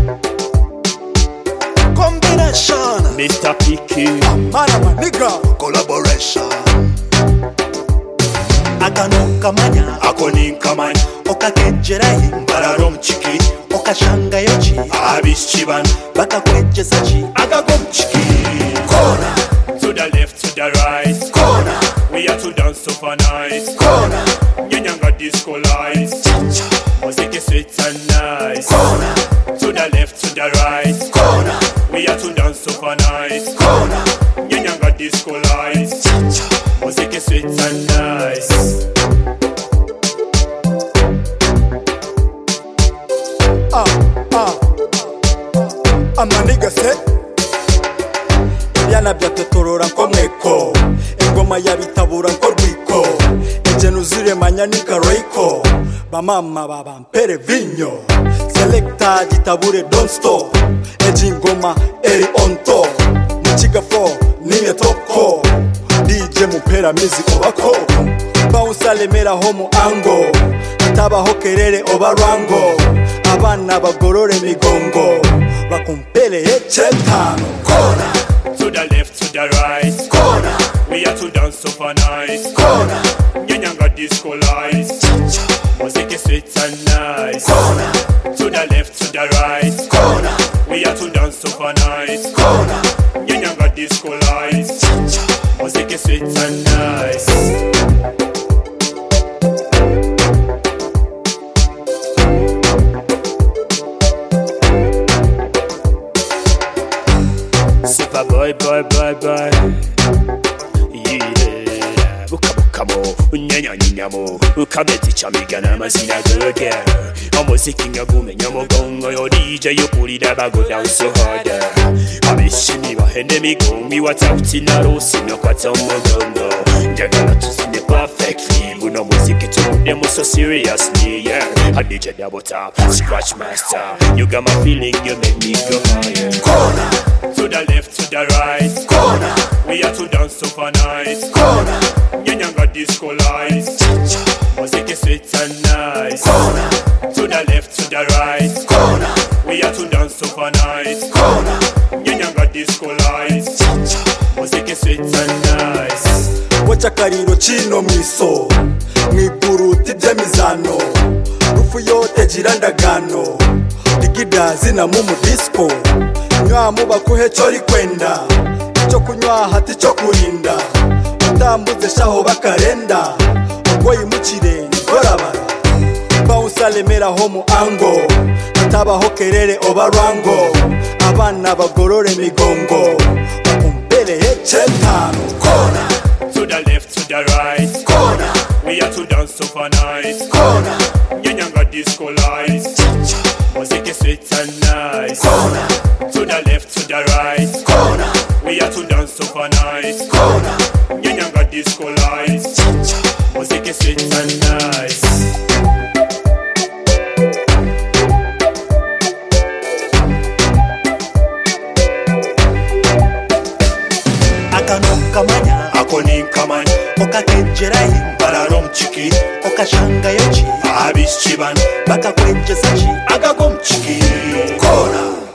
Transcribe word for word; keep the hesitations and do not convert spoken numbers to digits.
Combination Mister Picky Mana maniga Collaboration Agano kamanya Akoni nkamanya Okakejerahi Mbararo mchiki Okashanga yochi Abishiban Bakakwejeza chi Agago mchiki Corner To the left, to the right Corner We are to dance super nice Corner Nyanyanga disco lights Music is sweet and nice Corner To the left, to the right Corner We are to dance super nice Corner Nyanyanga disco lights Music is sweet and nice Ah, ah Amaniga se Ibyana byatetorora nko mweko Ingoma yabitabura nko rwiko Ejenu zire manya nikaroiko Bamama babampere vinyo Selecta gitabure don't stop Eji ngoma eri on top Muchiga fo niye toko D J mupera mizi obako Bounce alemera homo ango Atabaho kerere obarango Abana bagorore migongo Bakumpele echetano Corner To the left, to the right Corner We are to dance super nice Corner Nyanyanga disco lights Music is sweet and nice Corner To the left, to the right Corner We are to dance super nice Corner Nyanyanga disco lights Music is sweet and nice Super boy, boy, boy, boy. Yeah, buka buka mo, nyanya nyanya mo, ukabeti chamiga na mazina goge. Omuziki nga gumenya mugongo yo D J yokulira bago down so hard. Abishini bahende migongo watauti na rosi nokwata mugongo. Njagala tuzine perfectly, buno muziki tudemo so seriously, yeah. A D J double tap, scratch master. You got my feeling, you make me go higher. Corner To the left, to the right Corner We are to dance super nice Corner Nyanyanga disco lights Music is sweet and nice Corner To the left, to the right Corner We are to dance super nice Corner Nyanyanga disco lights Music is sweet and nice Wacha kariro chino miso Mwiburuti byemizano Rufu yote jirandagano Digida zina mumu disco Nywa muba kuhe chori kwenda Icho kunywa hati cho kurinda Utambuze shaho bakarenda Ugoyi muchire ngorabara Bounce alemera homo ango Atabaho kerere obarango Abana bagorore migongo Bakumpele echetano Corner To the left, to the right Corner We are to dance super nice Corner Nyanyanga disco lights Music is sweet and nice Corner To the left, to the right Corner We are to dance super nice Corner Nyanyanga disco lights Music is sweet and nice Akano kamanya Akoni nkamanya Okakejerahi Mbararo mchiki Okashanga yochi Abishiban Bakakwejeza chi Agago mchiki Corner